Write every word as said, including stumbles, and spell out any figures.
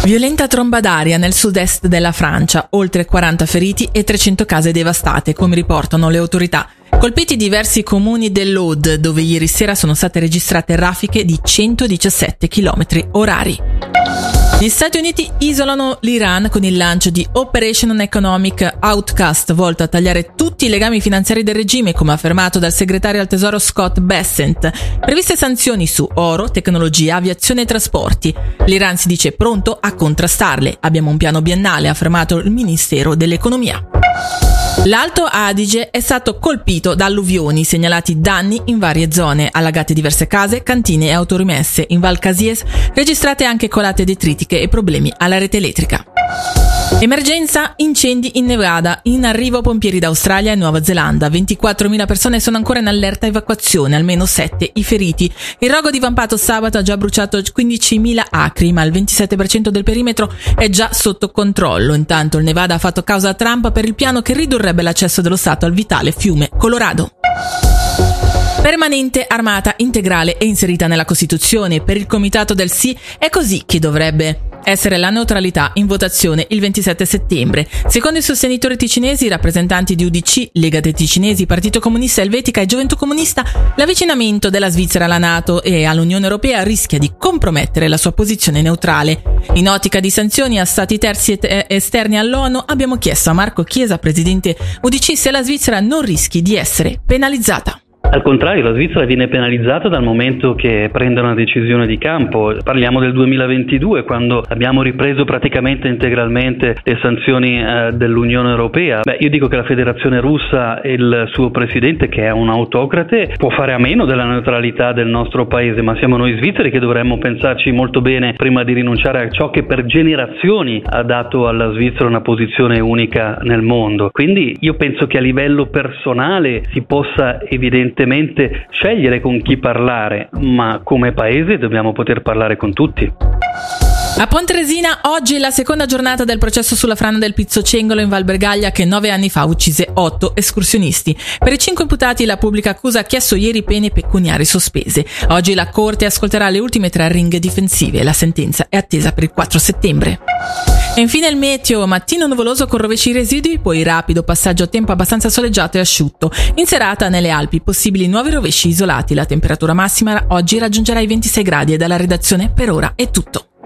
Violenta tromba d'aria nel sud-est della Francia, oltre quaranta feriti e trecento case devastate, come riportano le autorità. Colpiti diversi comuni dell'Aude, dove ieri sera sono state registrate raffiche di centodiciassette chilometri orari. Gli Stati Uniti isolano l'Iran con il lancio di Operation Economic Outcast, volto a tagliare tutti i legami finanziari del regime, come affermato dal segretario al tesoro Scott Bessent. Previste sanzioni su oro, tecnologia, aviazione e trasporti. L'Iran si dice pronto a contrastarle. Abbiamo un piano biennale, ha affermato il Ministero dell'Economia. L'Alto Adige è stato colpito da alluvioni, segnalati danni in varie zone, allagate diverse case, cantine e autorimesse. In Val Casies registrate anche colate detritiche e problemi alla rete elettrica. Emergenza incendi in Nevada, in arrivo pompieri d'Australia e Nuova Zelanda. ventiquattromila persone sono ancora in allerta evacuazione, almeno sette i feriti. Il rogo divampato sabato ha già bruciato quindicimila acri, ma il ventisette per cento del perimetro è già sotto controllo. Intanto il Nevada ha fatto causa a Trump per il piano che ridurrebbe l'accesso dello Stato al vitale fiume Colorado. Permanente, armata, integrale e inserita nella Costituzione. Per il comitato del sì è così che dovrebbe essere la neutralità in votazione il ventisette settembre. Secondo i sostenitori ticinesi, i rappresentanti di U D C, Lega dei Ticinesi, Partito Comunista Elvetica e Gioventù Comunista, l'avvicinamento della Svizzera alla NATO e all'Unione Europea rischia di compromettere la sua posizione neutrale. In ottica di sanzioni a stati terzi et- esterni all'ONU, abbiamo chiesto a Marco Chiesa, presidente U D C, se la Svizzera non rischi di essere penalizzata. Al contrario, la Svizzera viene penalizzata dal momento che prende una decisione di campo. Parliamo del duemilaventidue, quando abbiamo ripreso praticamente integralmente le sanzioni eh, dell'Unione Europea. Beh, io dico che la Federazione Russa e il suo presidente, che è un autocrate, può fare a meno della neutralità del nostro paese, ma siamo noi svizzeri che dovremmo pensarci molto bene prima di rinunciare a ciò che per generazioni ha dato alla Svizzera una posizione unica nel mondo. Quindi io penso che a livello personale si possa evidentemente scegliere con chi parlare, ma come paese dobbiamo poter parlare con tutti. A Pontresina oggi la seconda giornata del processo sulla frana del Pizzocengolo in Val Bregaglia, che nove anni fa uccise otto escursionisti. Per i cinque imputati la pubblica accusa ha chiesto ieri pene pecuniarie sospese. Oggi la Corte ascolterà le ultime tre ringhe difensive. La sentenza è attesa per il quattro settembre. E infine il meteo, mattino nuvoloso con rovesci residui, poi rapido passaggio a tempo abbastanza soleggiato e asciutto. In serata nelle Alpi possibili nuovi rovesci isolati. La temperatura massima oggi raggiungerà i ventisei gradi e dalla redazione per ora è tutto.